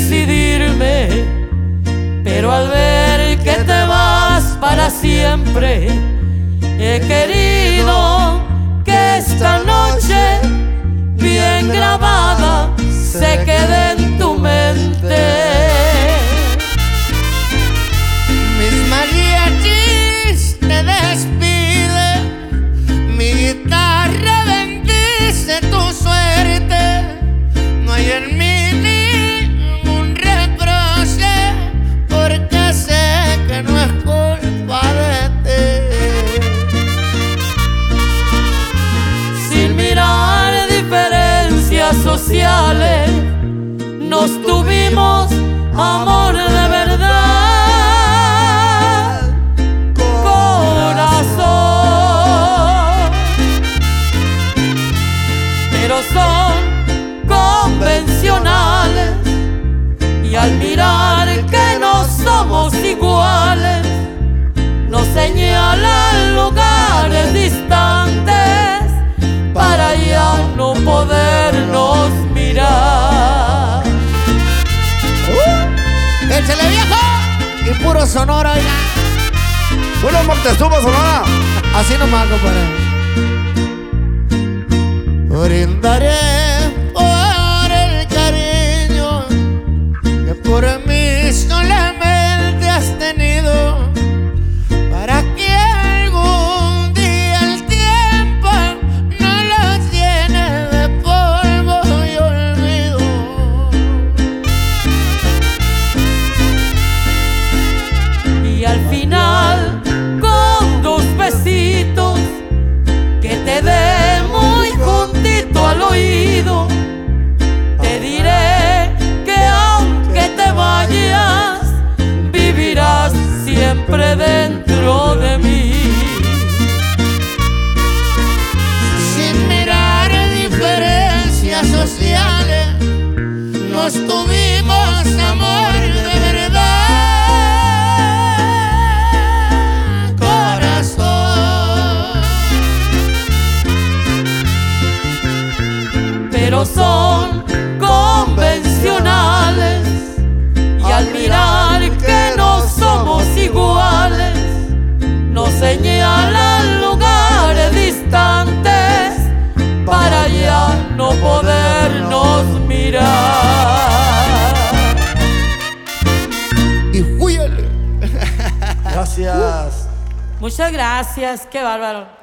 decidirme, pero al ver que te vas para siempre, he querido que esta noche bien grabada se quede en tu mente. Mis mariachis te despiden, mi guitarra bendice tu suerte. No hay en mí ningún reproche, porque sé que no es culpa de ti. Sin mirar diferencias sociales, nos tuvimos amor de verdad, corazón. Pero son convencionales y al mirar que no somos iguales, nos señalan lugares distantes para ya no podernos mirar. ¡Échale, viejo! Y puro Sonora, oiga. ¡Puro Moctezuma, Sonora! Así nomás, compadre. Brindaré por el cariño que por mí solamente has tenido, para que algún día el tiempo no los llene de polvo y olvido. Y al final, con dos besitos que te dé muy juntito al oído, te diré que aunque te vayas, vivirás siempre dentro de mí. Sin mirar diferencias sociales, nos tuvimos amor de verdad, corazón. Pero son convencionales y al mirar que no somos iguales, nos señalan lugares distantes para ya no podernos mirar. Y júyale. Gracias. Muchas gracias, qué bárbaro.